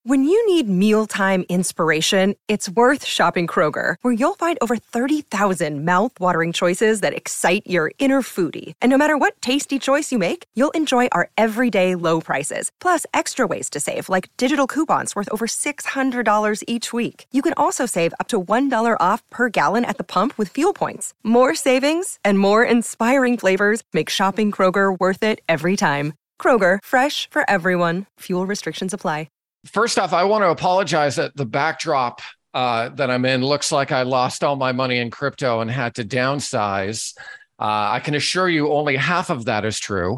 When you need mealtime inspiration, it's worth shopping Kroger, where you'll find over 30,000 mouth-watering choices that excite your inner foodie. And no matter what tasty choice you make, you'll enjoy our everyday low prices, plus extra ways to save, like digital coupons worth over $600 each week. You can also save up to $1 off per gallon at the pump with fuel points. More savings and more inspiring flavors make shopping Kroger worth it every time. Kroger, fresh for everyone. Fuel restrictions apply. First off, I want to apologize that the backdrop that I'm in looks like I lost all my money in crypto and had to downsize. I can assure you only half of that is true.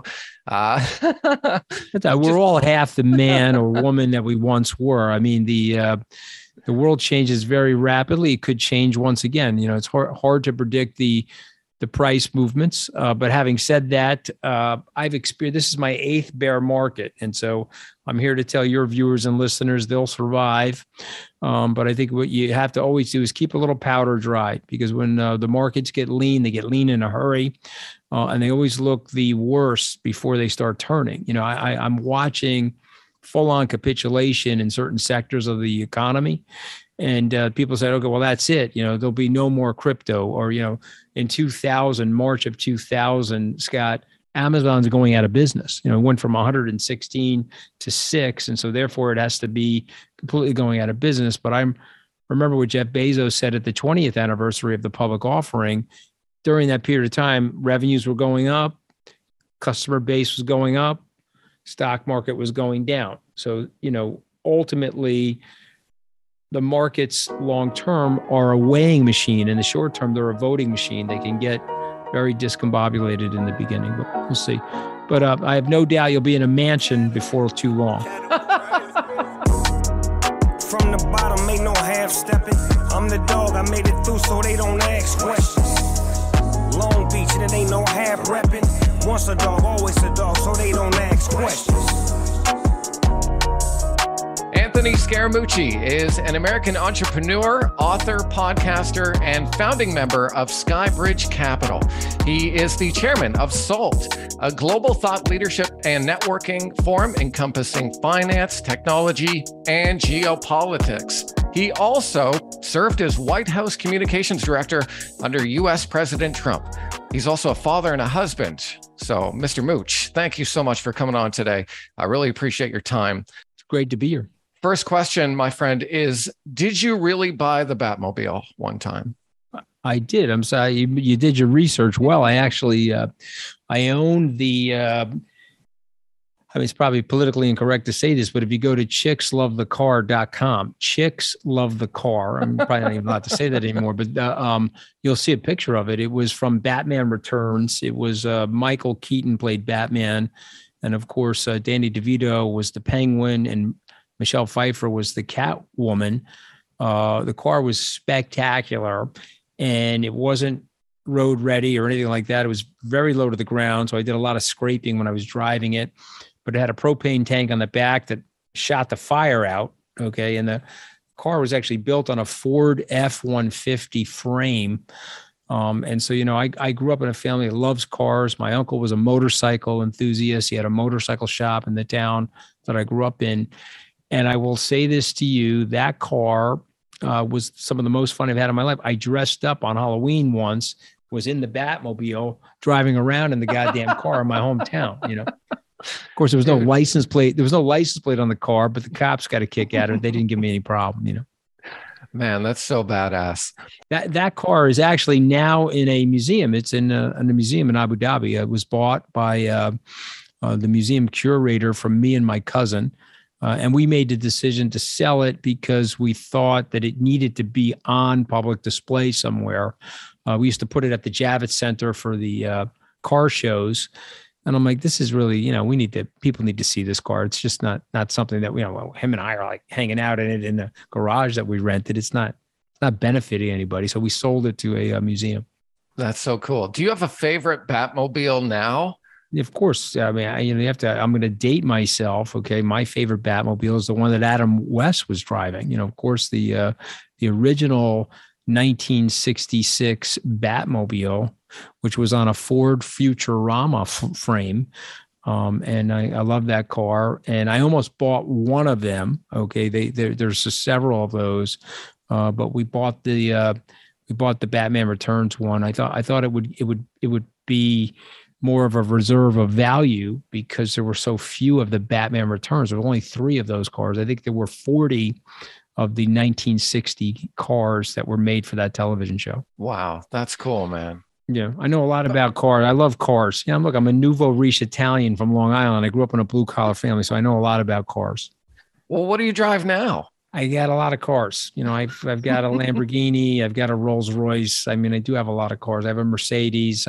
We're all half the man or woman that we once were. I mean, the world changes very rapidly. It could change once again. You know, it's hard to predict the price movements. But having said that, I've experienced, this is my 8th bear market. And so I'm here to tell your viewers and listeners they'll survive. But I think what you have to always do is keep a little powder dry, because when the markets get lean, they get lean in a hurry. And they always look the worst before they start turning. You know, I'm watching full-on capitulation in certain sectors of the economy. And people said, okay, well, that's it. You know, there'll be no more crypto. Or, you know, in 2000, March of 2000, Scott, Amazon's going out of business. You know, it went from 116 to 6. And so therefore it has to be completely going out of business. But I remember what Jeff Bezos said at the 20th anniversary of the public offering. During that period of time, revenues were going up, customer base was going up, stock market was going down. So, you know, ultimately, the markets long-term are a weighing machine. In the short term, they're a voting machine. They can get very discombobulated in the beginning, but we'll see. But I have no doubt you'll be in a mansion before too long. From the bottom, ain't no half-stepping. I'm the dog, I made it through so they don't ask questions. Long Beach, and it ain't no half-repping. Once a dog, always a dog, so they don't ask questions. Anthony Scaramucci is an American entrepreneur, author, podcaster, and founding member of Skybridge Capital. He is the chairman of SALT, a global thought leadership and networking forum encompassing finance, technology, and geopolitics. He also served as White House communications director under U.S. President Trump. He's also a father and a husband. So, Mr. Mooch, thank you so much for coming on today. I really appreciate your time. It's great to be here. First question, my friend, is did you really buy the Batmobile one time? I did. I'm sorry. You did your research well. I actually, I owned the, I mean, it's probably politically incorrect to say this, but if you go to chickslovethecar.com, chicks love the car. I'm probably not even allowed to say that anymore, but you'll see a picture of it. It was from Batman Returns. It was Michael Keaton played Batman. And of course, Danny DeVito was the Penguin and Michelle Pfeiffer was the Catwoman. The car was spectacular, and it wasn't road ready or anything like that. It was very low to the ground, so I did a lot of scraping when I was driving it. But it had a propane tank on the back that shot the fire out, okay? And the car was actually built on a Ford F-150 frame. And so, you know, I grew up in a family that loves cars. My uncle was a motorcycle enthusiast. He had a motorcycle shop in the town that I grew up in. And I will say this to you, that car was some of the most fun I've had in my life. I dressed up on Halloween once, was in the Batmobile, driving around in the goddamn car in my hometown, you know. Of course, there was no license plate. There was no license plate on the car, but the cops got a kick out of it. They didn't give me any problem, you know. Man, that's so badass. That car is actually now in a museum. It's in a museum in Abu Dhabi. It was bought by the museum curator from me and my cousin. And we made the decision to sell it because we thought that it needed to be on public display somewhere. We used to put it at the Javits Center for the car shows. And I'm like, this is really, you know, people need to see this car. It's just not something that, you know, him and I are like hanging out in it in the garage that we rented. It's not benefiting anybody. So we sold it to a museum. That's so cool. Do you have a favorite Batmobile now? Of course. I mean, I'm going to date myself. Okay. My favorite Batmobile is the one that Adam West was driving. You know, of course, the original 1966 Batmobile, which was on a Ford Futurama frame. And I love that car. And I almost bought one of them. Okay, there's several of those, but we bought the Batman Returns one. I thought it would be more of a reserve of value because there were so few of the Batman Returns. There were only 3 of those cars. I think there were 40 of the 1960 cars that were made for that television show. Wow, that's cool, man. Yeah, I know a lot about cars. I love cars. Yeah, I'm a nouveau riche Italian from Long Island. I grew up in a blue collar family, so I know a lot about cars. Well, what do you drive now? I got a lot of cars. I've got a Lamborghini. I've got a Rolls Royce. I do have a lot of cars. I have a Mercedes.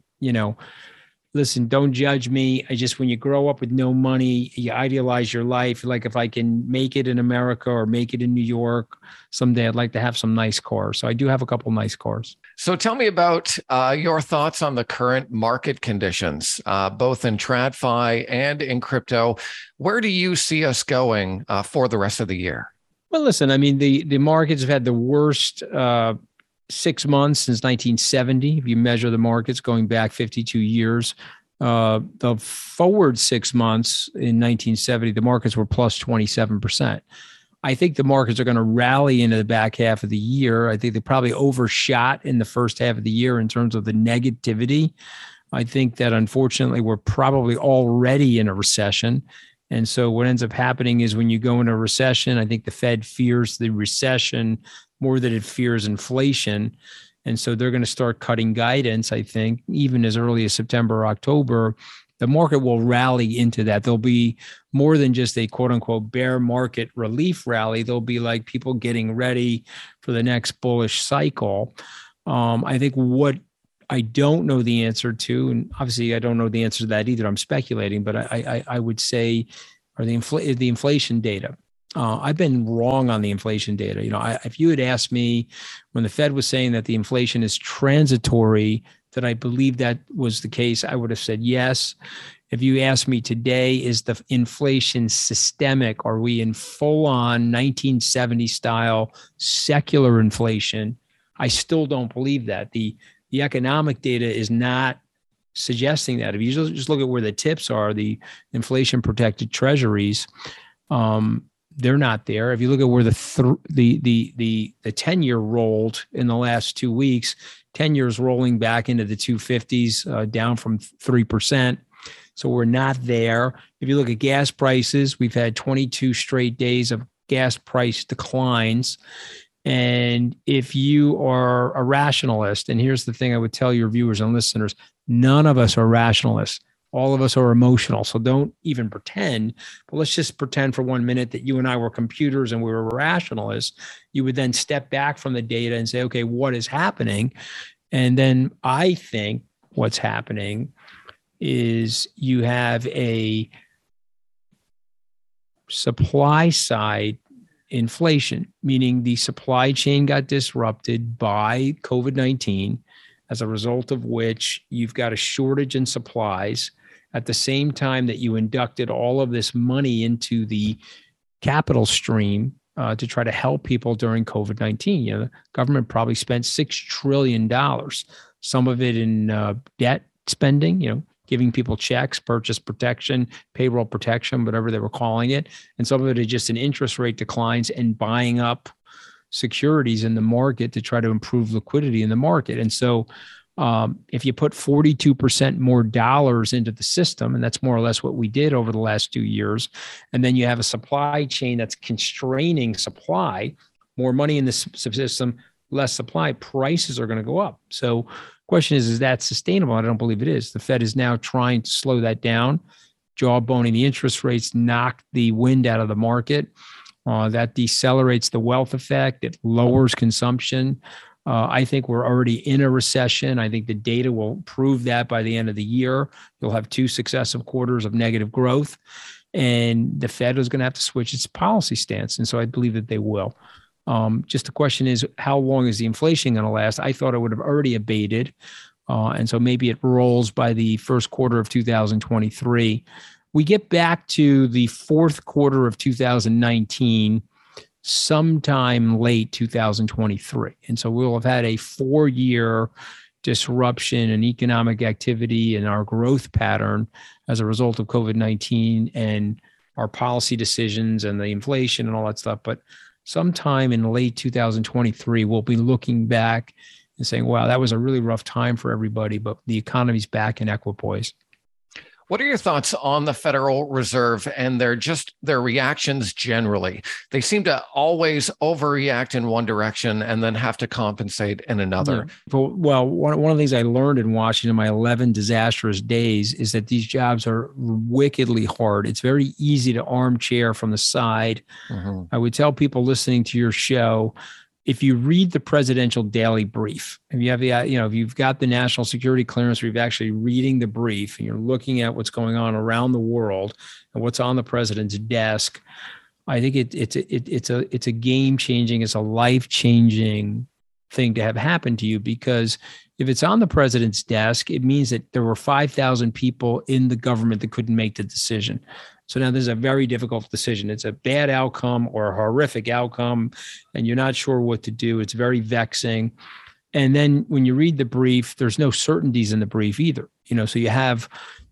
Listen, don't judge me. When you grow up with no money, you idealize your life. Like if I can make it in America or make it in New York someday, I'd like to have some nice cars. So I do have a couple nice cars. So tell me about your thoughts on the current market conditions, both in TradFi and in crypto. Where do you see us going for the rest of the year? Well, listen, the markets have had the worst 6 months since 1970. If you measure the markets going back 52 years, the forward 6 months in 1970, the markets were plus 27%. I think the markets are going to rally into the back half of the year. I think they probably overshot in the first half of the year in terms of the negativity. I think that unfortunately we're probably already in a recession. And so what ends up happening is when you go into a recession, I think the Fed fears the recession more than it fears inflation. And so they're going to start cutting guidance, I think, even as early as September or October. The market will rally into that. There'll be more than just a quote unquote bear market relief rally. There'll be like people getting ready for the next bullish cycle. I think what I don't know the answer to, and obviously I don't know the answer to that either, I'm speculating, but I would say are the inflation data. I've been wrong on the inflation data. If you had asked me when the Fed was saying that the inflation is transitory, that I believe that was the case, I would have said yes. If you ask me today, is the inflation systemic? Are we in full-on 1970 style secular inflation? I still don't believe that. The economic data is not suggesting that. If you just look at where the tips are, the inflation-protected treasuries, they're not there. If you look at where the 10-year rolled in the last 2 weeks, 10 years rolling back into the 250s, down from 3%. So we're not there. If you look at gas prices, we've had 22 straight days of gas price declines. And if you are a rationalist, and here's the thing I would tell your viewers and listeners, none of us are rationalists. All of us are emotional. So don't even pretend, but let's just pretend for 1 minute that you and I were computers and we were rationalists. You would then step back from the data and say, okay, what is happening? And then I think what's happening is you have a supply side inflation, meaning the supply chain got disrupted by COVID-19, as a result of which you've got a shortage in supplies at the same time that you inducted all of this money into the capital stream to try to help people during COVID-19. The government probably spent $6 trillion, some of it in debt spending, giving people checks, purchase protection, payroll protection, whatever they were calling it. And some of it is just in interest rate declines and buying up securities in the market to try to improve liquidity in the market. And so if you put 42% more dollars into the system, and that's more or less what we did over the last 2 years, and then you have a supply chain that's constraining supply, more money in the system, less supply, prices are going to go up. So question is that sustainable? I don't believe it is. The Fed is now trying to slow that down, jawboning the interest rates, knock the wind out of the market. That decelerates the wealth effect. It lowers consumption. I think we're already in a recession. I think the data will prove that by the end of the year. You'll have 2 successive quarters of negative growth, and the Fed is going to have to switch its policy stance. And so I believe that they will. Just the question is, how long is the inflation going to last? I thought it would have already abated. And so maybe it rolls by the first quarter of 2023. We get back to the fourth quarter of 2019, sometime late 2023. And so we'll have had a 4-year disruption in economic activity and our growth pattern as a result of COVID-19 and our policy decisions and the inflation and all that stuff. But sometime in late 2023, we'll be looking back and saying, wow, that was a really rough time for everybody, but the economy's back in equipoise. What are your thoughts on the Federal Reserve and their reactions generally? They seem to always overreact in one direction and then have to compensate in another. Yeah. Well, one of the things I learned in Washington, my 11 disastrous days, is that these jobs are wickedly hard. It's very easy to armchair from the side. I would tell people listening to your show, if you read the presidential daily brief, if you have if you've got the national security clearance, or you're actually reading the brief and you're looking at what's going on around the world and what's on the president's desk, I think it's a game changing, it's a life changing thing to have happen to you, because if it's on the president's desk, it means that there were 5,000 people in the government that couldn't make the decision. So now there's a very difficult decision. It's a bad outcome or a horrific outcome, and you're not sure what to do. It's very vexing. And then when you read the brief, there's no certainties in the brief either. So you have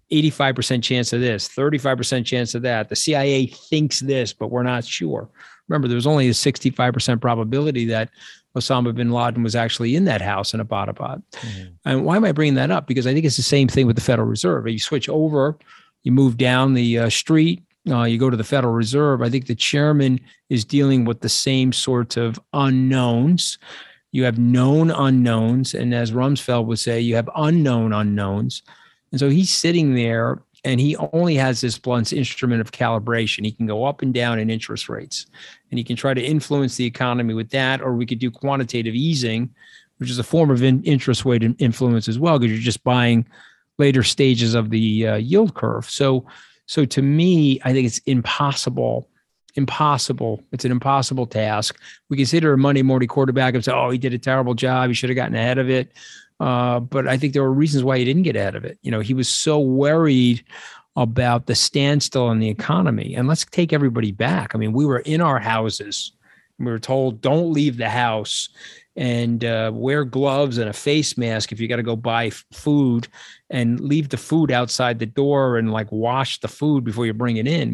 85% chance of this, 35% chance of that. The CIA thinks this, but we're not sure. Remember, there was only a 65% probability that Osama bin Laden was actually in that house in Abbottabad. And why am I bringing that up? Because I think it's the same thing with the Federal Reserve. You switch over, you move down the street, you go to the Federal Reserve. I think the chairman is dealing with the same sorts of unknowns. You have known unknowns. And as Rumsfeld would say, you have unknown unknowns. And so he's sitting there and he only has this blunt instrument of calibration. He can go up and down in interest rates, and he can try to influence the economy with that, or we could do quantitative easing, which is a form of interest rate influence as well, because you're just buying later stages of the yield curve. So to me, I think it's impossible. It's an impossible task. We consider a Monday morning quarterback and say, oh, he did a terrible job. He should have gotten ahead of it. But I think there were reasons why he didn't get ahead of it. He was so worried about the standstill in the economy. And let's take everybody back. I mean, we were in our houses and we were told, don't leave the house and wear gloves and a face mask if you got to go buy food, and leave the food outside the door and wash the food before you bring it in.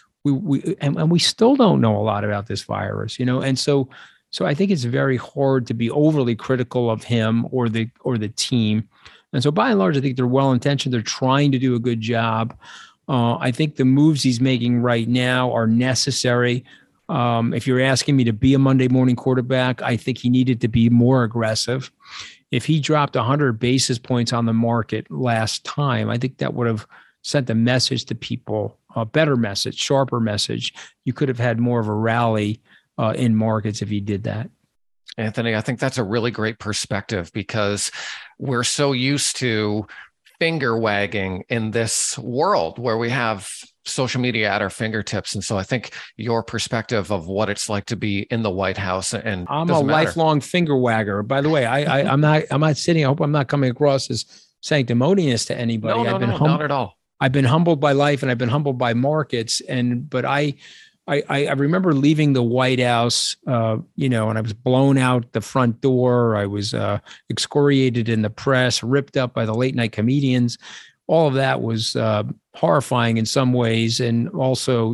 We still don't know a lot about this virus, and so I think it's very hard to be overly critical of him or the team. And so by and large, I think they're well-intentioned. They're trying to do a good job. I think the moves he's making right now are necessary. If you're asking me to be a Monday morning quarterback, I think he needed to be more aggressive. If he dropped 100 basis points on the market last time, I think that would have sent a message to people, a better message, sharper message. You could have had more of a rally in markets if he did that. Anthony, I think that's a really great perspective, because we're so used to finger wagging in this world where we have social media at our fingertips. And so I think your perspective of what it's like to be in the White House, and I'm a lifelong finger wagger. By the way, I'm not sitting. I hope I'm not coming across as sanctimonious to anybody. No, not at all. I've been humbled by life and I've been humbled by markets. But I remember leaving the White House, and I was blown out the front door. I was excoriated in the press, ripped up by the late night comedians. All of that was horrifying in some ways, and also,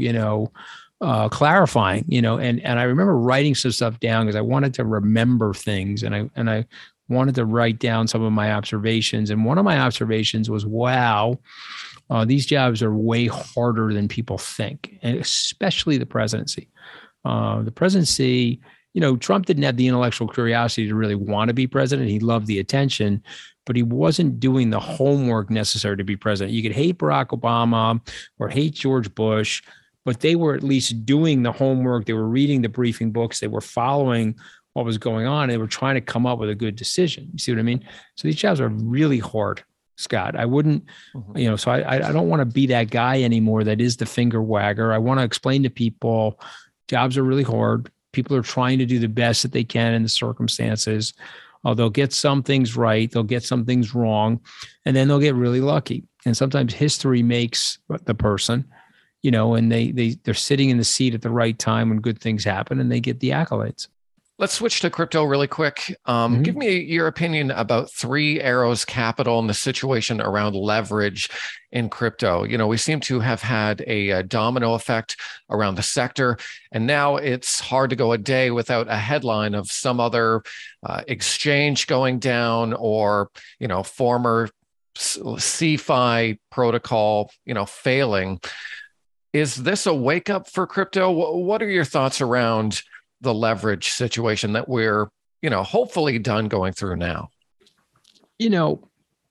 clarifying. And I remember writing some stuff down because I wanted to remember things, and I wanted to write down some of my observations. And one of my observations was, wow. These jobs are way harder than people think, and especially the presidency. The presidency, Trump didn't have the intellectual curiosity to really want to be president. He loved the attention, but he wasn't doing the homework necessary to be president. You could hate Barack Obama or hate George Bush, but they were at least doing the homework. They were reading the briefing books. They were following what was going on. They were trying to come up with a good decision. You see what I mean? So these jobs are really hard, Scott. I wouldn't, so I don't want to be that guy anymore that is the finger wagger. I want to explain to people jobs are really hard. People are trying to do the best that they can in the circumstances. They'll get some things right. They'll get some things wrong, and then they'll get really lucky. And sometimes history makes the person, and they're sitting in the seat at the right time when good things happen and they get the accolades. Let's switch to crypto really quick. Give me your opinion about Three Arrows Capital and the situation around leverage in crypto. You know, we seem to have had a domino effect around the sector, and now it's hard to go a day without a headline of some other exchange going down, or, you know, former CeFi protocol, you know, failing. Is this a wake up for crypto? What are your thoughts around the leverage situation that we're, you know, hopefully done going through now? You know,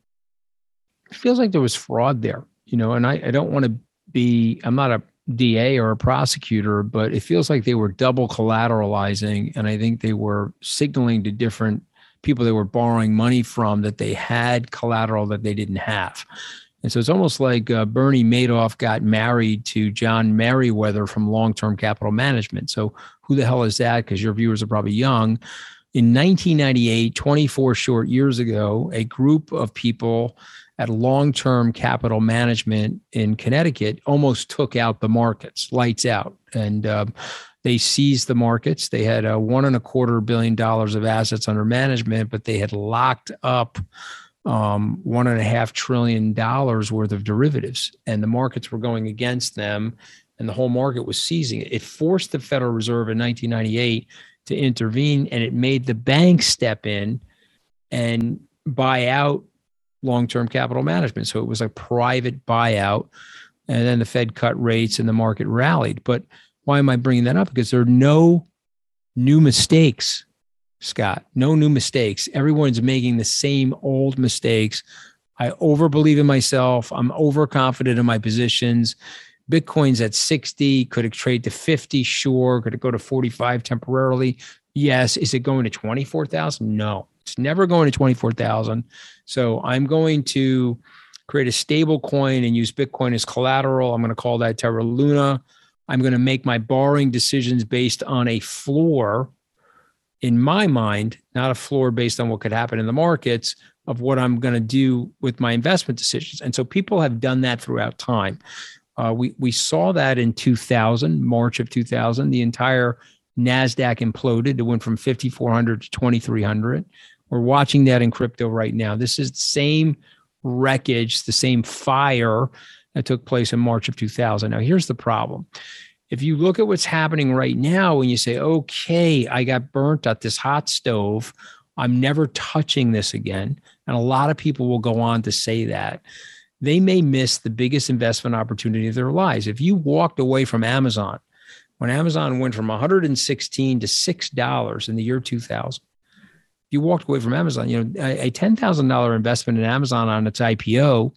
it feels like there was fraud there, you know, and I don't want to be, I'm not a DA or a prosecutor, but it feels like they were double collateralizing. And I think they were signaling to different people they were borrowing money from that they had collateral that they didn't have. And so it's almost like Bernie Madoff got married to John Merriweather from Long-Term Capital Management. So who the hell is that? Because your viewers are probably young. In 1998, 24 short years ago, a group of people at Long-Term Capital Management in Connecticut almost took out the markets, lights out. And they seized the markets. They had $1.25 billion of assets under management, but they had locked up $1.5 trillion worth of derivatives, and the markets were going against them, and the whole market was seizing it. It forced the Federal Reserve in 1998 to intervene, and it made the banks step in and buy out Long-Term Capital Management. So it was a private buyout, and then the Fed cut rates and the market rallied. But why am I bringing that up? Because there are no new mistakes, Scott, no new mistakes. Everyone's making the same old mistakes. I overbelieve in myself. I'm overconfident in my positions. Bitcoin's at 60. Could it trade to 50? Sure. Could it go to 45 temporarily? Yes. Is it going to 24,000? No, it's never going to 24,000. So I'm going to create a stable coin and use Bitcoin as collateral. I'm going to call that Terra Luna. I'm going to make my borrowing decisions based on a floor in my mind, not a floor based on what could happen in the markets, of what I'm going to do with my investment decisions. And so people have done that throughout time. We saw that in 2000, March of 2000, the entire NASDAQ imploded. It went from 5,400 to 2,300. We're watching that in crypto right now. This is the same wreckage, the same fire that took place in March of 2000. Now, here's the problem. If you look at what's happening right now and you say, okay, I got burnt at this hot stove, I'm never touching this again. And a lot of people will go on to say that. They may miss the biggest investment opportunity of their lives. If you walked away from Amazon, when Amazon went from $116 to $6 in the year 2000, you walked away from Amazon, you know, a $10,000 investment in Amazon on its IPO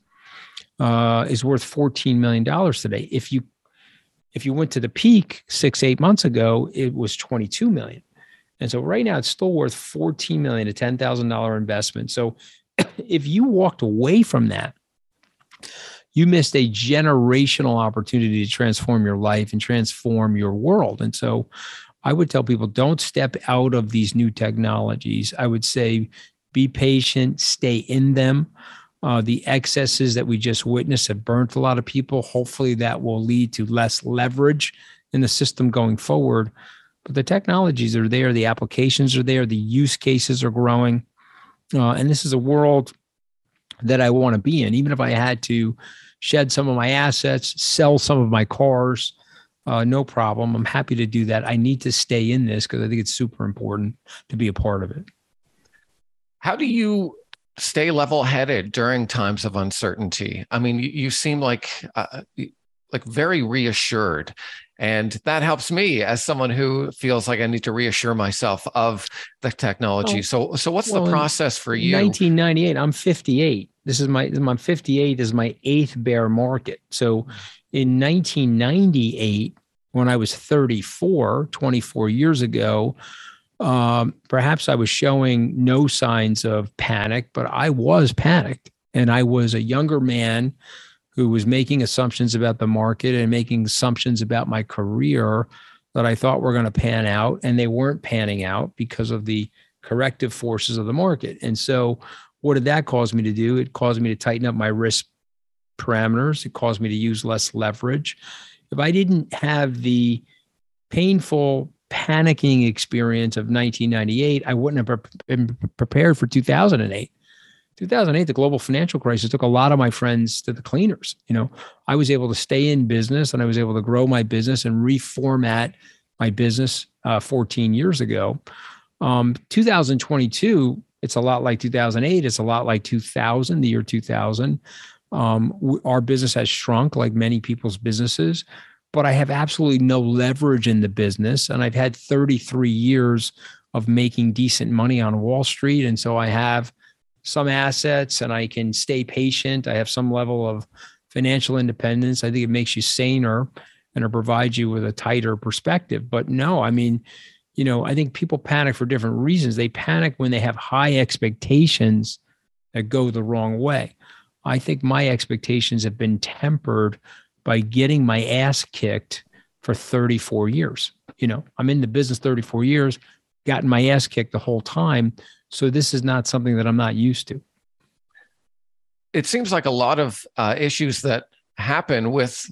is worth $14 million today. If you went to the peak 6-8 months ago, it was 22 million. And so right now it's still worth 14 million, a $10,000 investment. So if you walked away from that, you missed a generational opportunity to transform your life and transform your world. And so I would tell people, don't step out of these new technologies. I would say, be patient, stay in them. The excesses that we just witnessed have burnt a lot of people. Hopefully that will lead to less leverage in the system going forward. But the technologies are there. The applications are there. The use cases are growing. And this is a world that I want to be in. Even if I had to shed some of my assets, sell some of my cars, no problem. I'm happy to do that. I need to stay in this because I think it's super important to be a part of it. How do you stay level-headed during times of uncertainty? I mean, you seem like very reassured, and that helps me as someone who feels like I need to reassure myself of the technology. So what's the process for you? 1998, I'm 58. I'm 58. This is my 8th bear market. So in 1998, when I was 34, 24 years ago, perhaps I was showing no signs of panic, but I was panicked. And I was a younger man who was making assumptions about the market and making assumptions about my career that I thought were going to pan out, and they weren't panning out because of the corrective forces of the market. And so what did that cause me to do? It caused me to tighten up my risk parameters. It caused me to use less leverage. If I didn't have the painful panicking experience of 1998, I wouldn't have been prepared for 2008. 2008, the global financial crisis took a lot of my friends to the cleaners. I was able to stay in business and I was able to grow my business and reformat my business 14 years ago. 2022, it's a lot like 2008. It's a lot like 2000, the year 2000. Our business has shrunk like many people's businesses, but I have absolutely no leverage in the business. And I've had 33 years of making decent money on Wall Street. And so I have some assets and I can stay patient. I have some level of financial independence. I think it makes you saner and it provides you with a tighter perspective. But no, I mean, I think people panic for different reasons. They panic when they have high expectations that go the wrong way. I think my expectations have been tempered by getting my ass kicked for 34 years. I'm in the business 34 years, gotten my ass kicked the whole time. So this is not something that I'm not used to. It seems like a lot of issues that happen with,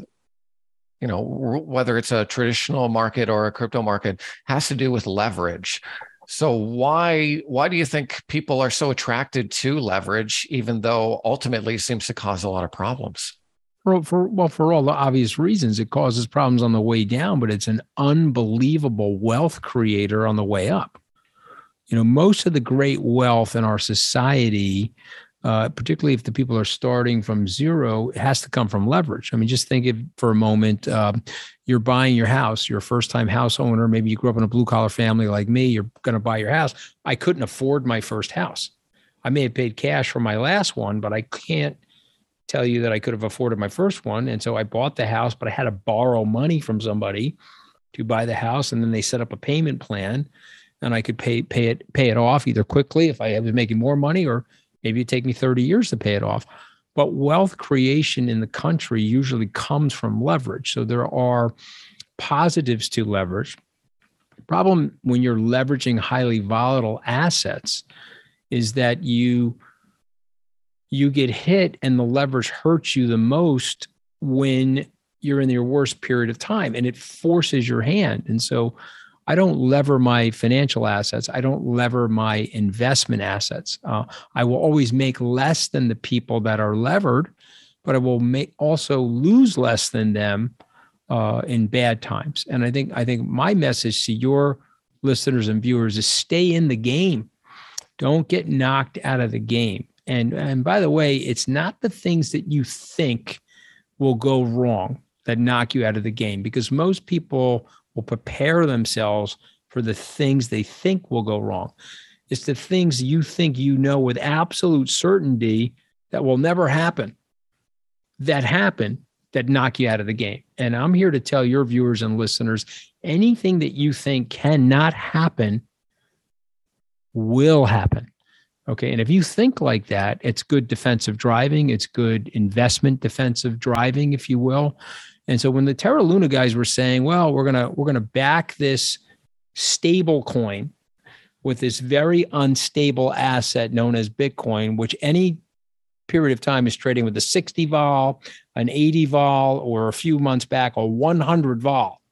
whether it's a traditional market or a crypto market, has to do with leverage. So why do you think people are so attracted to leverage, even though ultimately it seems to cause a lot of problems? For all the obvious reasons. It causes problems on the way down, but it's an unbelievable wealth creator on the way up. Most of the great wealth in our society, particularly if the people are starting from zero, it has to come from leverage. I mean, just think for a moment, you're buying your house, you're a first-time house owner. Maybe you grew up in a blue-collar family like me. You're going to buy your house. I couldn't afford my first house. I may have paid cash for my last one, but I can't tell you that I could have afforded my first one. And so I bought the house, but I had to borrow money from somebody to buy the house. And then they set up a payment plan and I could pay it off either quickly if I was making more money, or maybe it'd take me 30 years to pay it off. But wealth creation in the country usually comes from leverage. So there are positives to leverage. The problem when you're leveraging highly volatile assets is that you get hit and the leverage hurts you the most when you're in your worst period of time, and it forces your hand. And so I don't lever my financial assets. I don't lever my investment assets. I will always make less than the people that are levered, but I will also lose less than them in bad times. And I think my message to your listeners and viewers is stay in the game. Don't get knocked out of the game. And by the way, it's not the things that you think will go wrong that knock you out of the game, because most people will prepare themselves for the things they think will go wrong. It's the things you think with absolute certainty that will never happen, that happen, that knock you out of the game. And I'm here to tell your viewers and listeners, anything that you think cannot happen will happen. Okay. And if you think like that, it's good defensive driving. It's good investment defensive driving, if you will. And so when the Terra Luna guys were saying, well, we're gonna back this stable coin with this very unstable asset known as Bitcoin, which any period of time is trading with a 60 vol, an 80 vol, or a few months back, a 100 vol.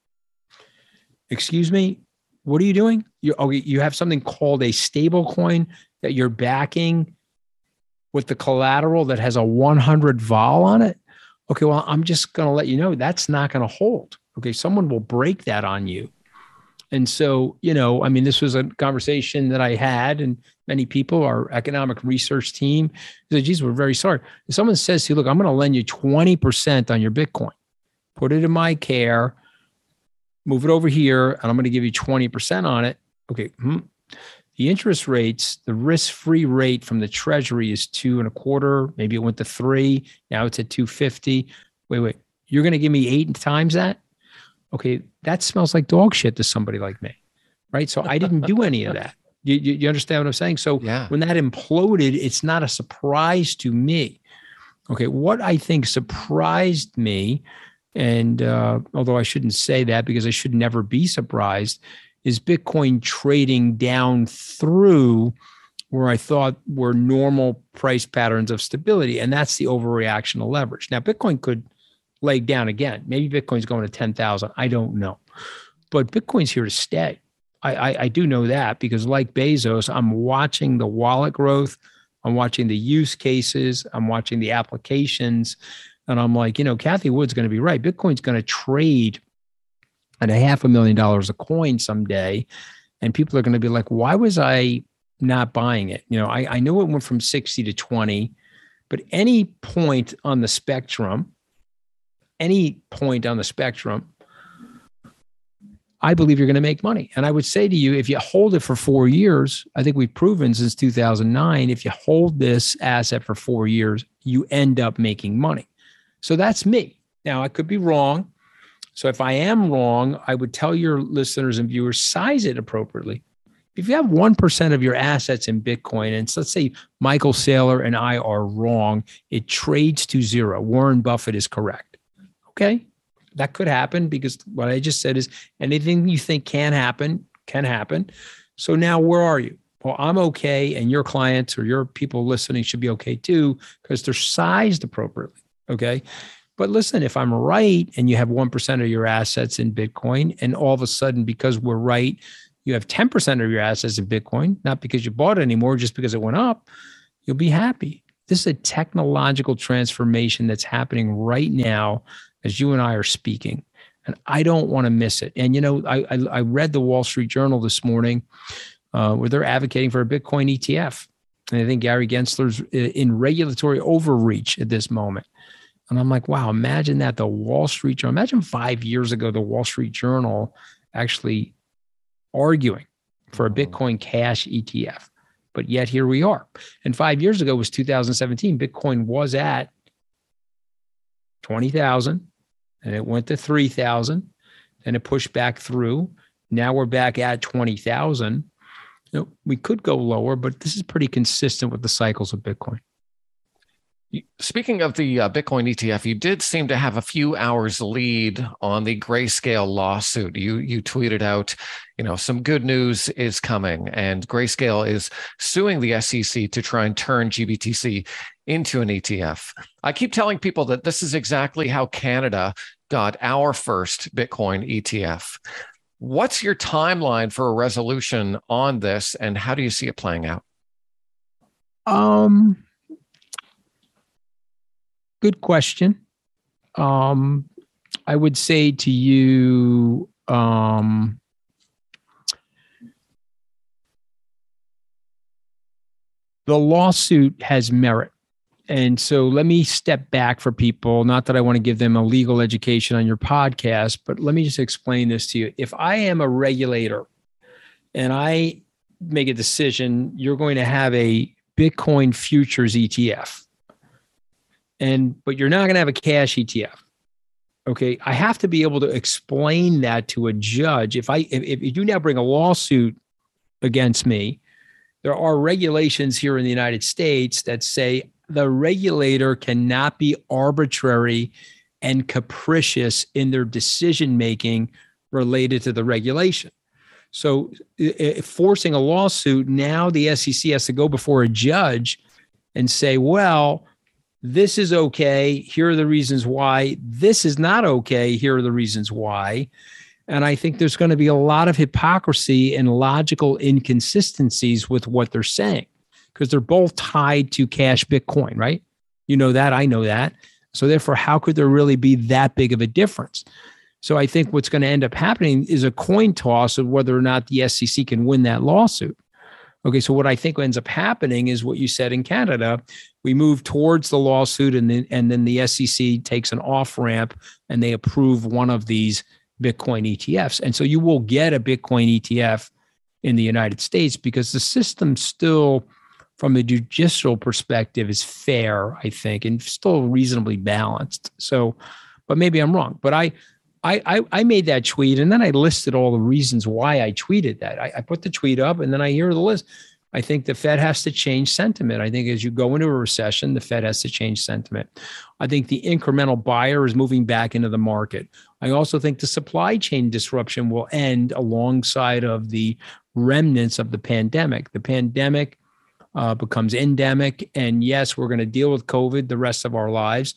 Excuse me, what are you doing? You have something called a stable coin that you're backing with the collateral that has a 100 vol on it? Okay, well, I'm just going to let you know that's not going to hold. Okay, someone will break that on you. And so, this was a conversation that I had, and many people, our economic research team, said, geez, we're very sorry. If someone says to you, look, I'm going to lend you 20% on your Bitcoin, put it in my care, move it over here, and I'm going to give you 20% on it. Okay, the interest rates, the risk-free rate from the Treasury is 2.25. Maybe it went to 3. Now it's at 250. Wait. You're going to give me 8 times that? Okay, that smells like dog shit to somebody like me, right? So I didn't do any of that. You understand what I'm saying? So When that imploded, it's not a surprise to me. Okay, what I think surprised me, and although I shouldn't say that because I should never be surprised, is Bitcoin trading down through where I thought were normal price patterns of stability. And that's the overreaction of leverage. Now, Bitcoin could leg down again. Maybe Bitcoin's going to 10,000. I don't know. but Bitcoin's here to stay. I do know that because like Bezos, I'm watching the wallet growth. I'm watching the use cases. I'm watching the applications. And I'm like, Cathie Wood's going to be right. Bitcoin's going to trade at $500,000 a coin someday. And people are going to be like, why was I not buying it? I know it went from 60 to 20, but any point on the spectrum, I believe you're going to make money. And I would say to you, if you hold it for 4 years, I think we've proven since 2009, if you hold this asset for 4 years, you end up making money. So that's me. Now, I could be wrong. So if I am wrong, I would tell your listeners and viewers, size it appropriately. If you have 1% of your assets in Bitcoin, and so let's say Michael Saylor and I are wrong, it trades to zero. Warren Buffett is correct. Okay? That could happen because what I just said is anything you think can happen, can happen. So now where are you? Well, I'm okay. And your clients or your people listening should be okay too, because they're sized appropriately. Okay. But listen, if I'm right and you have 1% of your assets in Bitcoin, and all of a sudden, because we're right, you have 10% of your assets in Bitcoin, not because you bought it anymore, just because it went up, you'll be happy. This is a technological transformation that's happening right now as you and I are speaking, and I don't want to miss it. And, I read the Wall Street Journal this morning where they're advocating for a Bitcoin ETF. And I think Gary Gensler's in regulatory overreach at this moment. And I'm like, wow, imagine that, the Wall Street Journal. Imagine 5 years ago, the Wall Street Journal actually arguing for a Bitcoin Cash ETF. But yet here we are. And 5 years ago was 2017. Bitcoin was at 20,000 and it went to 3,000 and it pushed back through. Now we're back at 20,000. We could go lower, but this is pretty consistent with the cycles of Bitcoin. Speaking of the Bitcoin ETF, you did seem to have a few hours lead on the Grayscale lawsuit. You tweeted out, some good news is coming, and Grayscale is suing the SEC to try and turn GBTC into an ETF. I keep telling people that this is exactly how Canada got our first Bitcoin ETF. What's your timeline for a resolution on this, and how do you see it playing out? Good question. I would say to you, the lawsuit has merit. And so let me step back for people, not that I want to give them a legal education on your podcast, but let me just explain this to you. If I am a regulator and I make a decision, you're going to have a Bitcoin futures ETF. But you're not going to have a cash ETF. Okay. I have to be able to explain that to a judge. If you now bring a lawsuit against me, there are regulations here in the United States that say the regulator cannot be arbitrary and capricious in their decision-making related to the regulation. So forcing a lawsuit, now the SEC has to go before a judge and say, well, this is okay. Here are the reasons why. This is not okay. Here are the reasons why. And I think there's going to be a lot of hypocrisy and logical inconsistencies with what they're saying, because they're both tied to cash Bitcoin, right? You know that. I know that. So therefore, how could there really be that big of a difference? So I think what's going to end up happening is a coin toss of whether or not the SEC can win that lawsuit. Okay, so what I think ends up happening is what you said in Canada. We move towards the lawsuit, and then the SEC takes an off-ramp and they approve one of these Bitcoin ETFs. And so you will get a Bitcoin ETF in the United States because the system still, from a judicial perspective, is fair, I think, and still reasonably balanced. So, but maybe I'm wrong. But I made that tweet, and then I listed all the reasons why I tweeted that. I put the tweet up, and then I hear the list. I think the Fed has to change sentiment. I think as you go into a recession, the Fed has to change sentiment. I think the incremental buyer is moving back into the market. I also think the supply chain disruption will end alongside of the remnants of the pandemic. The pandemic becomes endemic. And yes, we're going to deal with COVID the rest of our lives.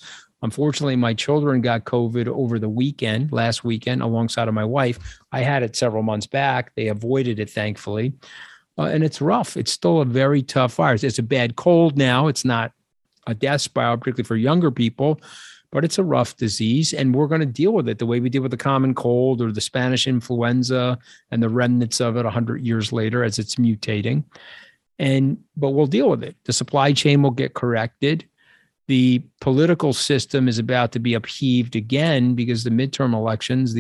Unfortunately, my children got COVID over the weekend, last weekend, alongside of my wife. I had it several months back. They avoided it, thankfully. And it's rough. It's still a very tough virus. It's a bad cold now. It's not a death spiral, particularly for younger people, but it's a rough disease. And we're going to deal with it the way we deal with the common cold or the Spanish influenza and the remnants of it 100 years later as it's mutating. But we'll deal with it. The supply chain will get corrected. The political system is about to be upheaved again because the midterm elections,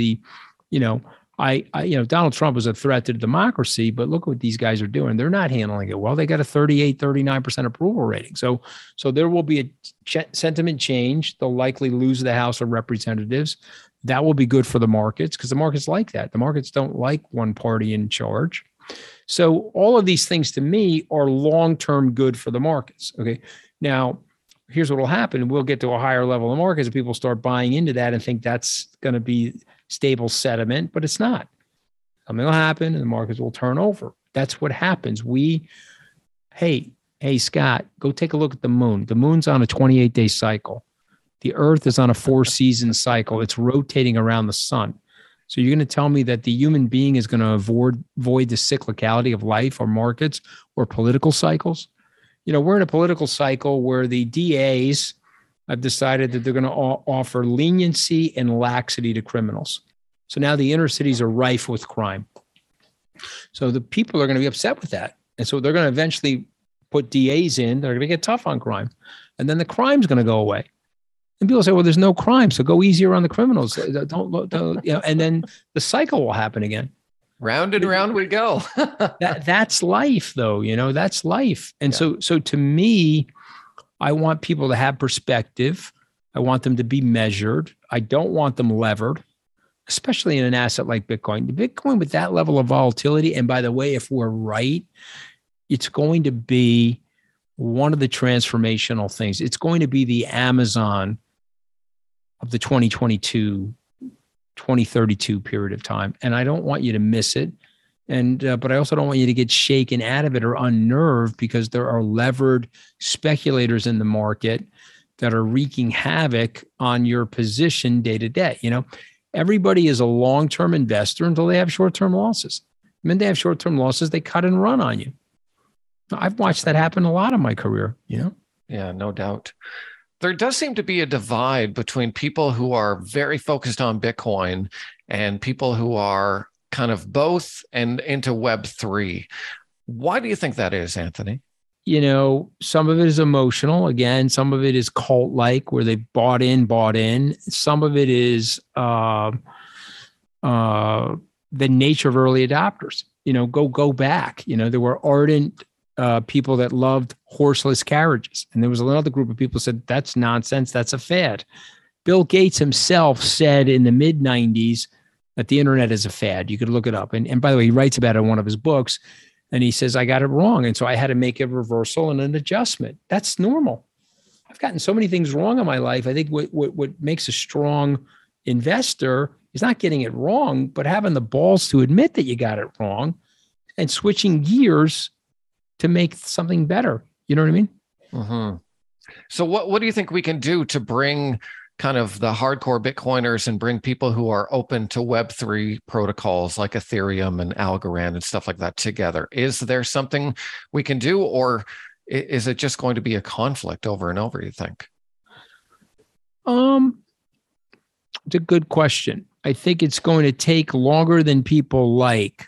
Donald Trump was a threat to democracy, but look what these guys are doing. They're not handling it well. They got a 38, 39% approval rating. So there will be a sentiment change. They'll likely lose the House of Representatives. That will be good for the markets because the markets like that. The markets don't like one party in charge. So all of these things to me are long-term good for the markets. Okay. Now, here's what will happen. We'll get to a higher level of markets and people start buying into that and think that's going to be stable sediment, but it's not. Something will happen and the markets will turn over. That's what happens. Hey, Scott, go take a look at the moon. The moon's on a 28-day cycle. The earth is on a 4-season cycle. It's rotating around the sun. So you're going to tell me that the human being is going to avoid the cyclicality of life or markets or political cycles? We're in a political cycle where the DAs have decided that they're going to offer leniency and laxity to criminals. So now the inner cities are rife with crime. So the people are going to be upset with that. And so they're going to eventually put DAs in. They're going to get tough on crime. And then the crime's going to go away. And people say, well, there's no crime, so go easier on the criminals. And then the cycle will happen again. Round and round we go. That's life, though. That's life. And so to me, I want people to have perspective. I want them to be measured. I don't want them levered, especially in an asset like Bitcoin. Bitcoin with that level of volatility, and by the way, if we're right, it's going to be one of the transformational things. It's going to be the Amazon of the 2022, 2032 period of time. And I don't want you to miss it. But I also don't want you to get shaken out of it or unnerved because there are levered speculators in the market that are wreaking havoc on your position day to day. Everybody is a long-term investor until they have short-term losses. When they have short-term losses, they cut and run on you. I've watched that happen a lot in my career, Yeah, no doubt. There does seem to be a divide between people who are very focused on Bitcoin and people who are kind of both and into Web3. Why do you think that is, Anthony? Some of it is emotional. Again, some of it is cult-like where they bought in. Some of it is the nature of early adopters. Go back. There were ardent people that loved horseless carriages. And there was another group of people who said, that's nonsense. That's a fad. Bill Gates himself said in the mid-90s that the internet is a fad. You could look it up. And by the way, he writes about it in one of his books. And he says, I got it wrong. And so I had to make a reversal and an adjustment. That's normal. I've gotten so many things wrong in my life. I think what makes a strong investor is not getting it wrong, but having the balls to admit that you got it wrong and switching gears to make something better. You know what I mean? Mm-hmm. So what do you think we can do to bring kind of the hardcore Bitcoiners and bring people who are open to Web3 protocols like Ethereum and Algorand and stuff like that together? Is there something we can do, or is it just going to be a conflict over and over, you think? It's a good question. I think it's going to take longer than people like,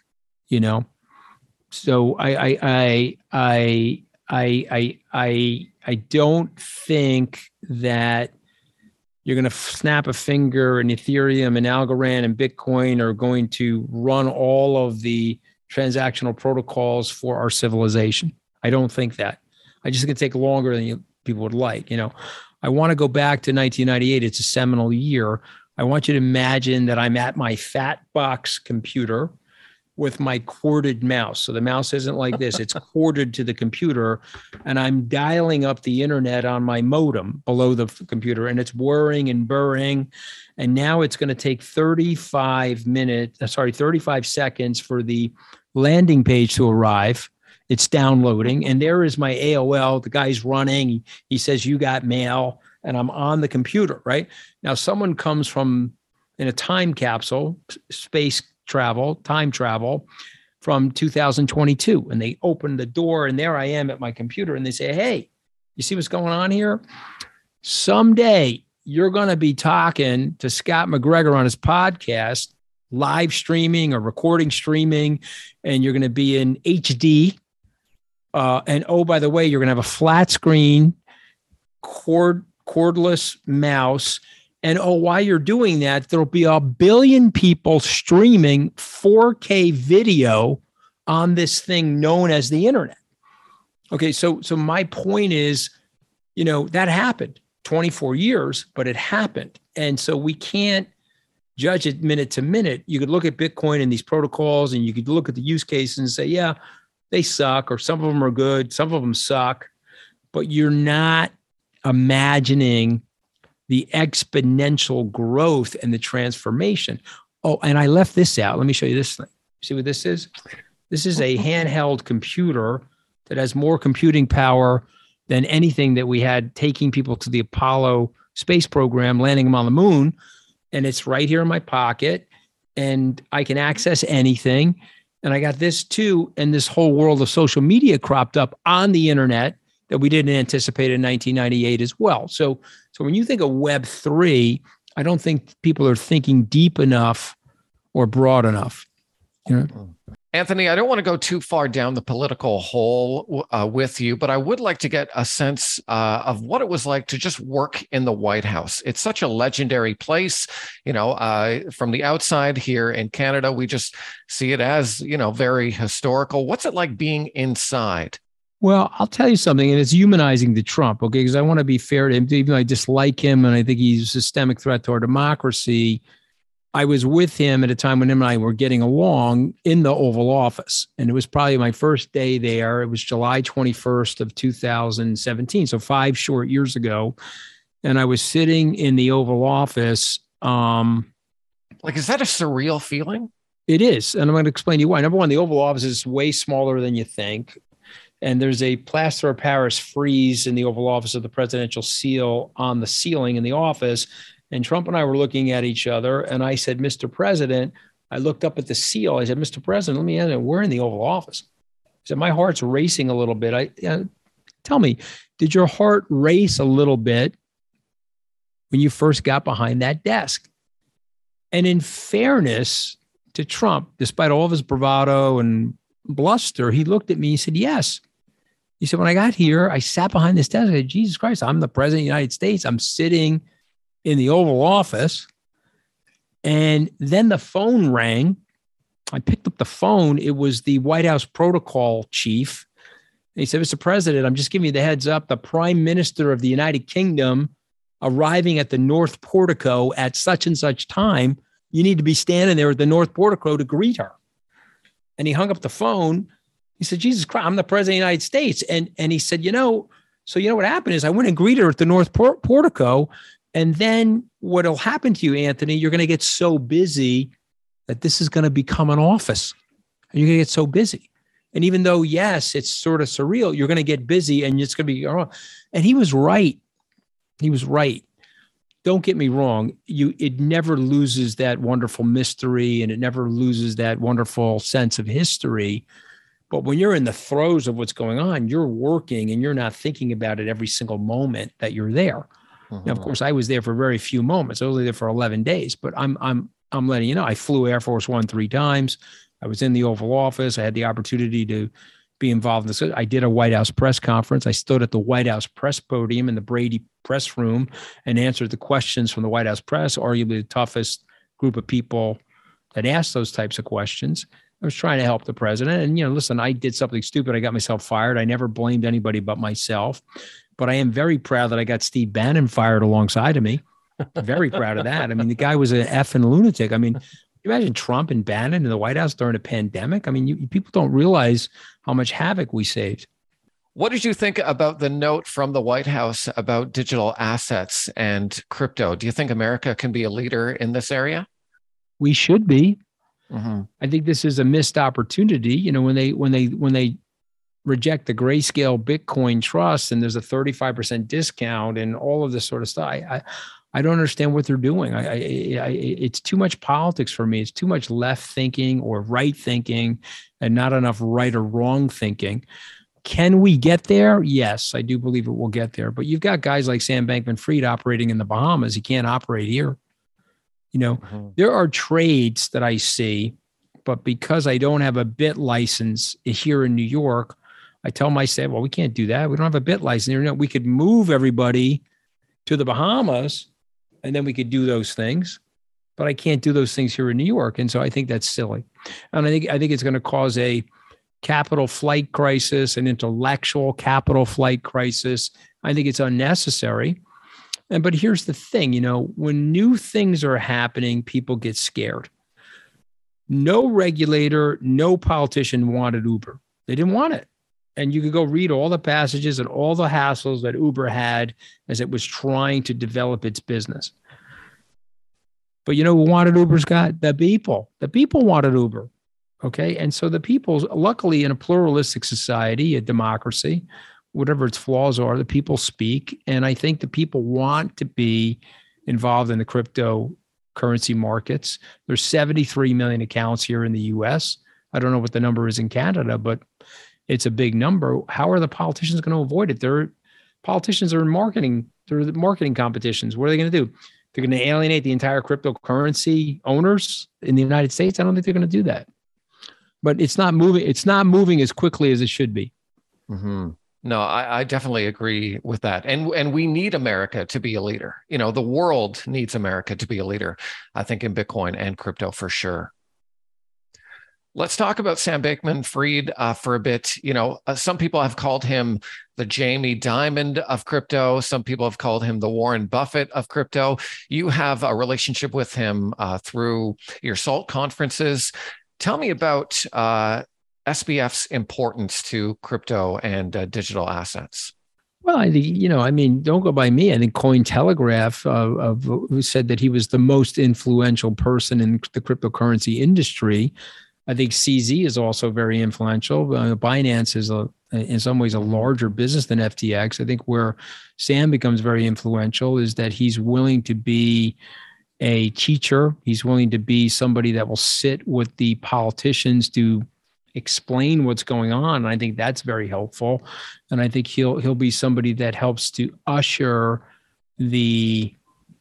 So I don't think that you're going to snap a finger and Ethereum and Algorand and Bitcoin are going to run all of the transactional protocols for our civilization. I don't think that. I just think it take longer than people would like. I want to go back to 1998. It's a seminal year. I want you to imagine that I'm at my fat box computer with my corded mouse. So the mouse isn't like this. It's corded to the computer, and I'm dialing up the internet on my modem below the computer, and it's whirring and burring. And now it's going to take 35 seconds for the landing page to arrive. It's downloading, and there is my AOL. The guy's running. He says, you got mail. and I'm on the computer, right? Now, someone comes from in a time capsule, space travel, time travel from 2022, and they open the door and there I am at my computer and they say, hey, you see what's going on here? Someday you're going to be talking to Scott McGregor on his podcast, live streaming or recording streaming, and you're going to be in HD. And oh, by the way, you're going to have a flat screen, cordless mouse. And oh, while you're doing that, there'll be 1 billion people streaming 4K video on this thing known as the internet. Okay, so my point is, that happened 24 years, but it happened. And so we can't judge it minute to minute. You could look at Bitcoin and these protocols, and you could look at the use cases and say, yeah, they suck, or some of them are good, some of them suck, but you're not imagining the exponential growth and the transformation. Oh, and I left this out. Let me show you this thing. See what this is? This is a handheld computer that has more computing power than anything that we had taking people to the Apollo space program, landing them on the moon. And it's right here in my pocket, and I can access anything. And I got this too. And this whole world of social media cropped up on the internet that we didn't anticipate in 1998 as well. So when you think of Web3, I don't think people are thinking deep enough or broad enough. Anthony, I don't want to go too far down the political hole with you, but I would like to get a sense of what it was like to just work in the White House. It's such a legendary place. From the outside here in Canada, we just see it as, very historical. What's it like being inside? Well, I'll tell you something, and it's humanizing to Trump, okay? Because I want to be fair to him, even though I dislike him and I think he's a systemic threat to our democracy. I was with him at a time when him and I were getting along in the Oval Office. And it was probably my first day there. It was July 21st of 2017, so 5 short years ago. And I was sitting in the Oval Office. Is that a surreal feeling? It is. And I'm going to explain to you why. Number one, the Oval Office is way smaller than you think. And there's a plaster of Paris frieze in the Oval Office of the presidential seal on the ceiling in the office. And Trump and I were looking at each other, and I said, Mr. President, I looked up at the seal. I said, Mr. President, let me ask you, we're in the Oval Office. I said, my heart's racing a little bit. Tell me, did your heart race a little bit when you first got behind that desk? And in fairness to Trump, despite all of his bravado and bluster, he looked at me and said, yes. He said, when I got here, I sat behind this desk. I said, Jesus Christ, I'm the president of the United States. I'm sitting in the Oval Office. And then the phone rang. I picked up the phone. It was the White House protocol chief. And he said, Mr. President, I'm just giving you the heads up. The Prime Minister of the United Kingdom arriving at the North Portico at such and such time. You need to be standing there at the North Portico to greet her. And he hung up the phone. He said, Jesus Christ, I'm the president of the United States. And he said, so what happened is I went and greeted her at the North Portico. And then what'll happen to you, Anthony, you're going to get so busy that this is going to become an office. And you're going to get so busy. And even though, yes, it's sort of surreal, you're going to get busy and it's going to be wrong. And he was right. He was right. Don't get me wrong. It never loses that wonderful mystery, and it never loses that wonderful sense of history. But when you're in the throes of what's going on, you're working and you're not thinking about it every single moment that you're there. Now, of course, I was there for very few moments. I was only there for 11 days, but I'm letting you know, I flew Air Force One 3 times. I was in the Oval Office. I had the opportunity to be involved in this. I did a White House press conference. I stood at the White House press podium in the Brady press room and answered the questions from the White House press, arguably the toughest group of people that asked those types of questions. I was trying to help the president. And, listen, I did something stupid. I got myself fired. I never blamed anybody but myself. But I am very proud that I got Steve Bannon fired alongside of me. Very proud of that. I mean, the guy was an effing lunatic. I mean, imagine Trump and Bannon in the White House during a pandemic. I mean, people don't realize how much havoc we saved. What did you think about the note from the White House about digital assets and crypto? Do you think America can be a leader in this area? We should be. Mm-hmm. I think this is a missed opportunity. When they reject the Grayscale Bitcoin trust and there's a 35% discount and all of this sort of stuff. I don't understand what they're doing. It's too much politics for me. It's too much left thinking or right thinking and not enough right or wrong thinking. Can we get there? Yes, I do believe it will get there. But you've got guys like Sam Bankman-Fried operating in the Bahamas. He can't operate here. There are trades that I see, but because I don't have a bit license here in New York, I tell my staff, well, we can't do that. We don't have a bit license. We could move everybody to the Bahamas and then we could do those things, but I can't do those things here in New York. And so I think that's silly. And I think it's going to cause a capital flight crisis, an intellectual capital flight crisis. I think it's unnecessary. But here's the thing, when new things are happening, people get scared. No regulator, no politician wanted Uber. They didn't want it. And you could go read all the passages and all the hassles that Uber had as it was trying to develop its business. But who wanted Uber, Scott? The people. The people wanted Uber. Okay. And so the people, luckily in a pluralistic society, a democracy, whatever its flaws are, the people speak. And I think the people want to be involved in the cryptocurrency markets. There's 73 million accounts here in the US. I don't know what the number is in Canada, but it's a big number. How are the politicians going to avoid it? Politicians are in marketing. They're the marketing competitions. What are they going to do? They're going to alienate the entire cryptocurrency owners in the United States. I don't think they're going to do that. But it's not moving. It's not moving as quickly as it should be. Mm-hmm. No, I definitely agree with that. And we need America to be a leader. The world needs America to be a leader, I think, in Bitcoin and crypto for sure. Let's talk about Sam Bankman-Fried for a bit. Some people have called him the Jamie Dimon of crypto. Some people have called him the Warren Buffett of crypto. You have a relationship with him through your SALT conferences. Tell me about SBF's importance to crypto and digital assets. Well, I think, don't go by me. I think Cointelegraph, who said that he was the most influential person in the cryptocurrency industry. I think CZ is also very influential. Binance is in some ways a larger business than FTX. I think where Sam becomes very influential is that he's willing to be a teacher. He's willing to be somebody that will sit with the politicians to explain what's going on. And I think that's very helpful. And I think he'll be somebody that helps to usher the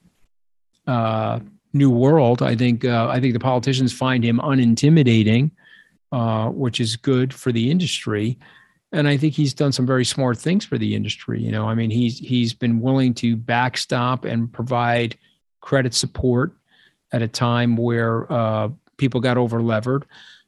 new world. I think the politicians find him unintimidating, which is good for the industry. And I think he's done some very smart things for the industry. He's been willing to backstop and provide credit support at a time where people got over-levered.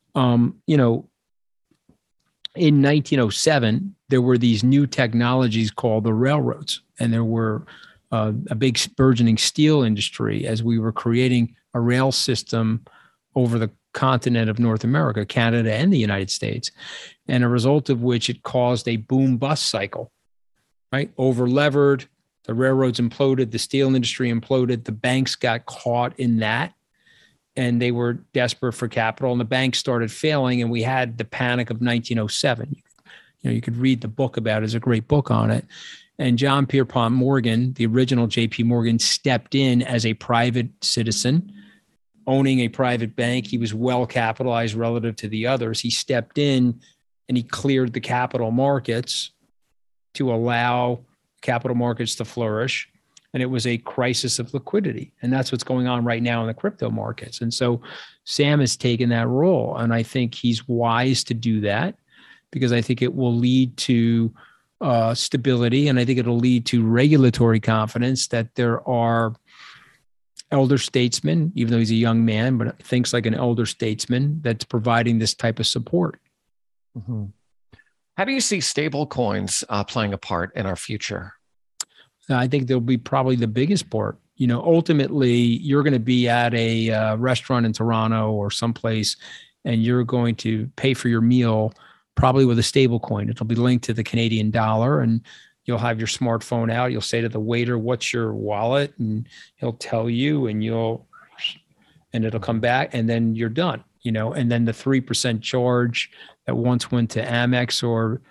In 1907, there were these new technologies called the railroads, and there were a big burgeoning steel industry as we were creating a rail system over the continent of North America, Canada, and the United States, and a result of which it caused a boom-bust cycle, right? Over-levered, the railroads imploded, the steel industry imploded, the banks got caught in that, and they were desperate for capital, and the banks started failing, and we had the panic of 1907. You could read the book about it. There's a great book on it. And John Pierpont Morgan, the original J.P. Morgan, stepped in as a private citizen, owning a private bank. He was well capitalized relative to the others. He stepped in and he cleared the capital markets to allow capital markets to flourish. And it was a crisis of liquidity. And that's what's going on right now in the crypto markets. And so Sam has taken that role. And I think he's wise to do that because I think it will lead to stability. And I think it'll lead to regulatory confidence that there are elder statesmen, even though he's a young man, but thinks like an elder statesman that's providing this type of support. Mm-hmm. How do you see stable coins playing a part in our future? I think they'll be probably the biggest part. Ultimately, you're going to be at a restaurant in Toronto or someplace, and you're going to pay for your meal probably with a stable coin. It'll be linked to the Canadian dollar, and you'll have your smartphone out. You'll say to the waiter, "What's your wallet?" And he'll tell you, and it'll come back, and then you're done. And then the 3% charge that once went to Amex or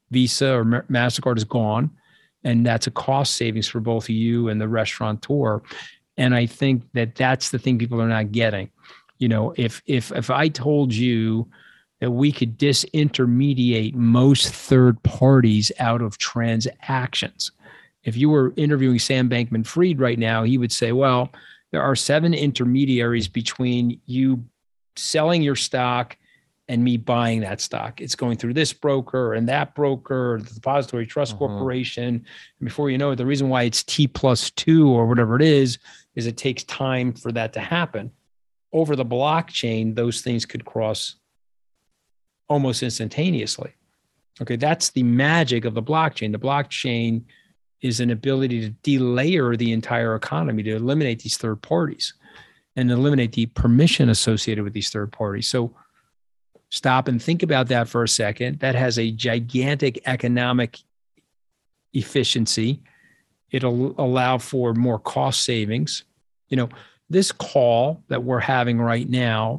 Visa or MasterCard is gone. And that's a cost savings for both you and the restaurateur. And I think that that's the thing people are not getting. You know, if I told you that we could disintermediate most third parties out of transactions, if you were interviewing Sam Bankman-Fried right now, he would say, well, there are 7 intermediaries between you selling your stock and me buying that stock. It's going through this broker and that broker, the Depository Trust Corporation. And before you know it, the reason why it's T+2 or whatever it is it takes time for that to happen. Over the blockchain, those things could cross almost instantaneously. Okay, that's the magic of the blockchain. The blockchain is an ability to delayer the entire economy, to eliminate these third parties and eliminate the permission associated with these third parties. So stop and think about that for a second. That has a gigantic economic efficiency. It'll allow for more cost savings. You know, this call that we're having right now,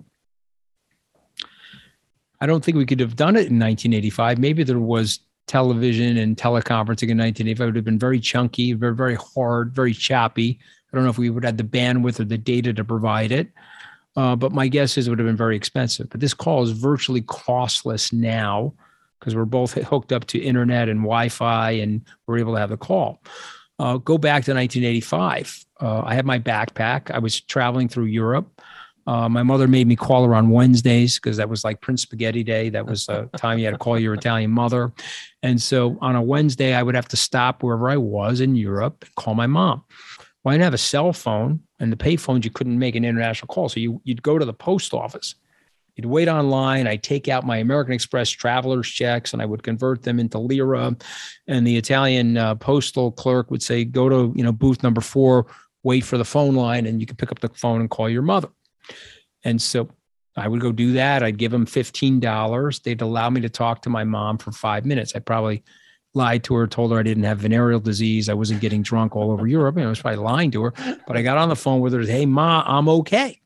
I don't think we could have done it in 1985. Maybe there was television and teleconferencing in 1985. It would have been very chunky, very, very hard, very choppy. I don't know if we would have the bandwidth or the data to provide it. But my guess is it would have been very expensive. But this call is virtually costless now because we're both hooked up to internet and Wi-Fi and we're able to have the call. Go back to 1985. I had my backpack. I was traveling through Europe. My mother made me call her on Wednesdays because that was like Prince Spaghetti Day. That was a time you had to call your Italian mother. And so on a Wednesday, I would have to stop wherever I was in Europe and call my mom. Well, I didn't have a cell phone, and the pay phones, you couldn't make an international call. So you'd go to the post office. You'd wait online. I'd take out my American Express traveler's checks, and I would convert them into lira. And the Italian postal clerk would say, go to booth number 4, wait for the phone line, and you could pick up the phone and call your mother. And so I would go do that. I'd give them $15. They'd allow me to talk to my mom for 5 minutes. I probably lied to her, told her I didn't have venereal disease. I wasn't getting drunk all over Europe. I was probably lying to her, but I got on the phone with her. Hey, Ma, I'm okay.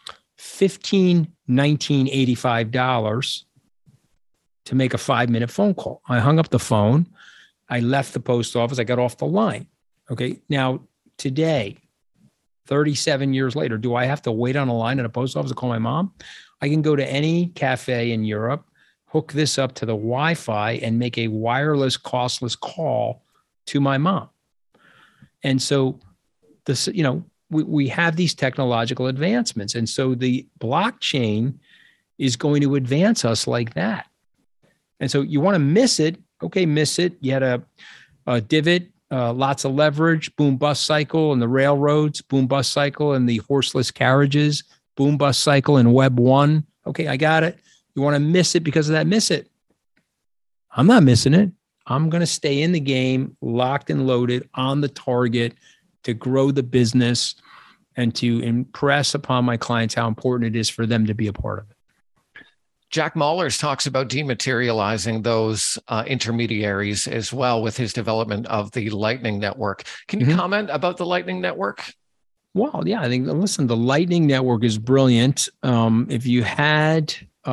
$85 to make a 5-minute phone call. I hung up the phone. I left the post office. I got off the line. Okay. Now, today, 37 years later, do I have to wait on a line at a post office to call my mom? I can go to any cafe in Europe, hook this up to the Wi-Fi and make a wireless, costless call to my mom. And so this, we have these technological advancements. And so the blockchain is going to advance us like that. And so you want to miss it. Okay, miss it. You had a divot, lots of leverage, boom bust cycle in the railroads, boom bust cycle in the horseless carriages, boom bust cycle in Web 1. Okay, I got it. You want to miss it because of that, miss it. I'm not missing it. I'm going to stay in the game, locked and loaded on the target to grow the business and to impress upon my clients how important it is for them to be a part of it. Jack Mallers talks about dematerializing those intermediaries as well with his development of the Lightning Network. Can you comment about the Lightning Network? Well, yeah, I think, listen, the Lightning Network is brilliant. If you had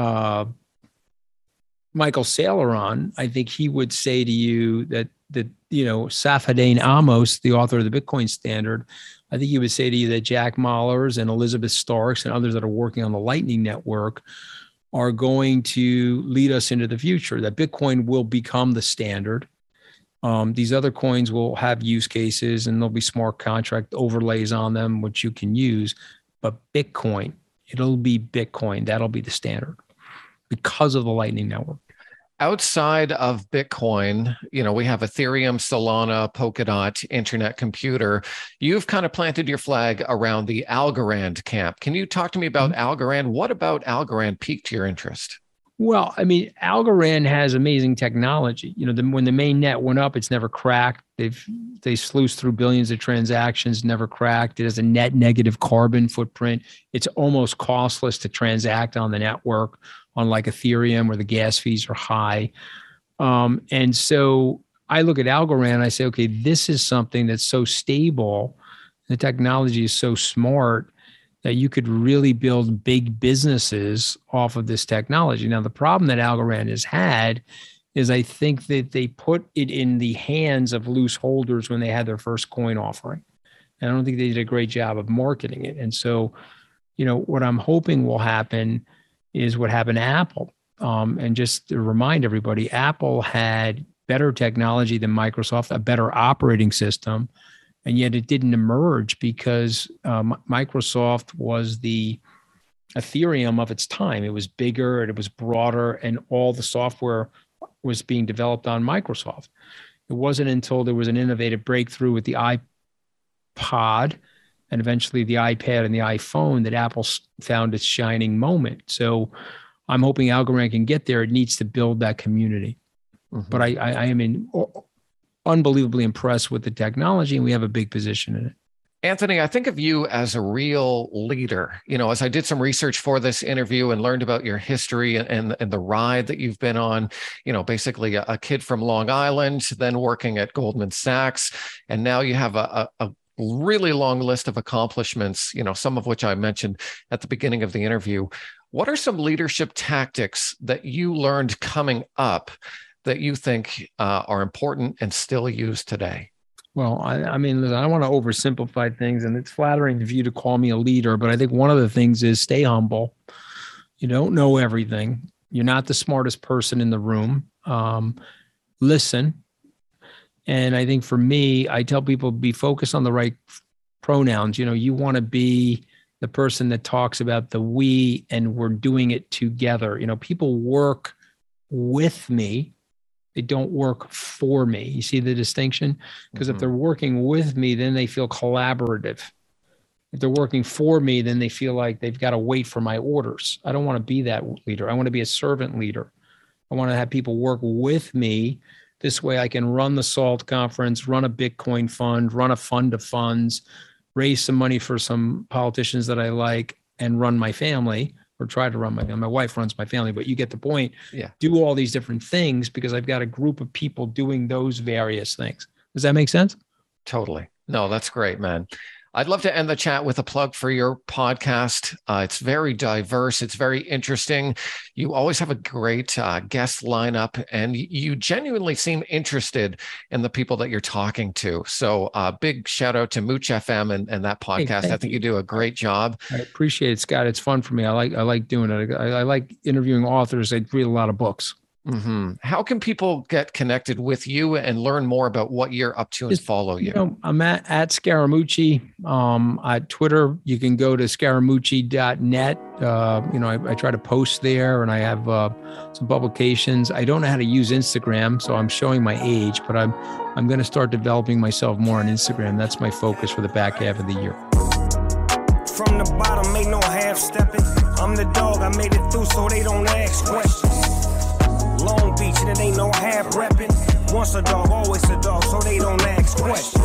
Michael Saylor on, I think he would say to you that Saifedean Ammous, the author of the Bitcoin Standard, I think he would say to you that Jack Mallers and Elizabeth Starks and others that are working on the Lightning Network are going to lead us into the future, that Bitcoin will become the standard. These other coins will have use cases and there'll be smart contract overlays on them, which you can use. But Bitcoin, it'll be Bitcoin. That'll be the standard because of the Lightning Network. Outside of Bitcoin, we have Ethereum, Solana, Polkadot, Internet Computer. You've kind of planted your flag around the Algorand camp. Can you talk to me about Algorand? What about Algorand piqued your interest? Well, I mean, Algorand has amazing technology. When the main net went up, it's never cracked. They sluiced through billions of transactions, never cracked. It has a net negative carbon footprint. It's almost costless to transact on the network, unlike Ethereum where the gas fees are high. And so I look at Algorand and I say, okay, this is something that's so stable. The technology is so smart that you could really build big businesses off of this technology. Now, the problem that Algorand has had is I think that they put it in the hands of loose holders when they had their first coin offering. And I don't think they did a great job of marketing it. And so, what I'm hoping will happen is what happened to Apple. And just to remind everybody, Apple had better technology than Microsoft, a better operating system, and yet it didn't emerge because Microsoft was the Ethereum of its time. It was bigger and it was broader, and all the software was being developed on Microsoft. It wasn't until there was an innovative breakthrough with the iPod and eventually the iPad and the iPhone that Apple found its shining moment. So I'm hoping Algorand can get there. It needs to build that community. Mm-hmm. But I am unbelievably impressed with the technology, and we have a big position in it. Anthony, I think of you as a real leader. As I did some research for this interview and learned about your history and the ride that you've been on, basically a kid from Long Island, then working at Goldman Sachs, and now you have a really long list of accomplishments, some of which I mentioned at the beginning of the interview. What are some leadership tactics that you learned coming up that you think are important and still used today? Well, I mean, listen, I don't want to oversimplify things, and it's flattering of you to call me a leader, but I think one of the things is stay humble. You don't know everything. You're not the smartest person in the room. Listen. And I think for me, I tell people be focused on the right pronouns. You want to be the person that talks about the we and we're doing it together. People work with me. They don't work for me. You see the distinction? Because if they're working with me, then they feel collaborative. If they're working for me, then they feel like they've got to wait for my orders. I don't want to be that leader. I want to be a servant leader. I want to have people work with me. This way I can run the SALT conference, run a Bitcoin fund, run a fund of funds, raise some money for some politicians that I like, and run my family, or try to run my wife runs my family, but you get the point. Yeah. Do all these different things because I've got a group of people doing those various things. Does that make sense? Totally. No, that's great, man. I'd love to end the chat with a plug for your podcast. It's very diverse. It's very interesting. You always have a great guest lineup, and you genuinely seem interested in the people that you're talking to. So big shout out to Mooch FM and that podcast. Hey, I think you do a great job. I appreciate it, Scott. It's fun for me. I like doing it. I like interviewing authors. I read a lot of books. Mm-hmm. How can people get connected with you and learn more about what you're up to and follow you? I'm at Scaramucci. At Twitter, you can go to scaramucci.net. I try to post there, and I have some publications. I don't know how to use Instagram, so I'm showing my age, but I'm going to start developing myself more on Instagram. That's my focus for the back half of the year. From the bottom, ain't no half stepping. I'm the dog, I made it through so they don't ask questions. Long Beach, and it ain't no half repping. Once a dog, always a dog, so they don't ask questions.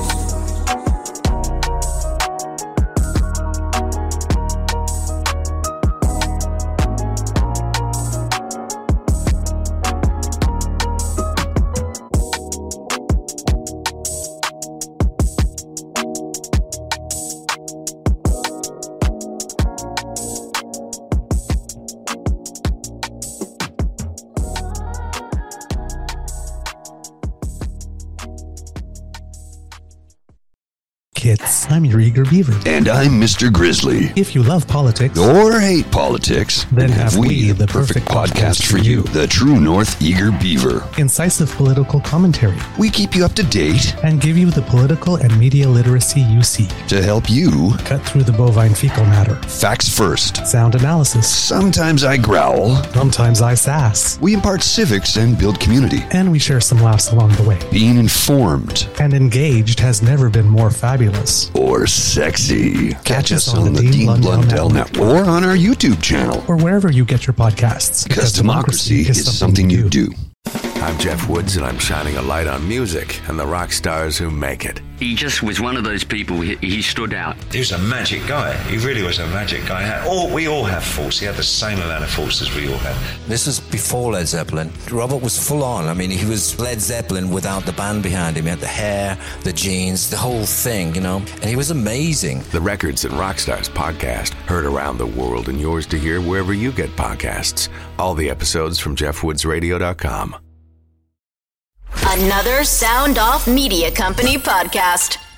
Kids, I'm your eager beaver. And I'm Mr. Grizzly. If you love politics or hate politics, then have we the perfect podcast for you. The True North Eager Beaver. Incisive political commentary. We keep you up to date and give you the political and media literacy you seek to help you cut through the bovine fecal matter. Facts first. Sound analysis. Sometimes I growl. Sometimes I sass. We impart civics and build community. And we share some laughs along the way. Being informed and engaged has never been more fabulous. Or sexy. Catch us on the Dean Blundell Network. Or on our YouTube channel. Or wherever you get your podcasts. Because democracy is something you do. I'm Jeff Woods, and I'm shining a light on music and the rock stars who make it. He just was one of those people, he stood out. He was a magic guy. He really was a magic guy. We all have faults. He had the same amount of faults as we all had. This was before Led Zeppelin. Robert was full on. I mean, he was Led Zeppelin without the band behind him. He had the hair, the jeans, the whole thing, and he was amazing. The Records and Rockstars podcast, heard around the world and yours to hear wherever you get podcasts. All the episodes from JeffWoodsRadio.com. Another Sound Off Media Company podcast.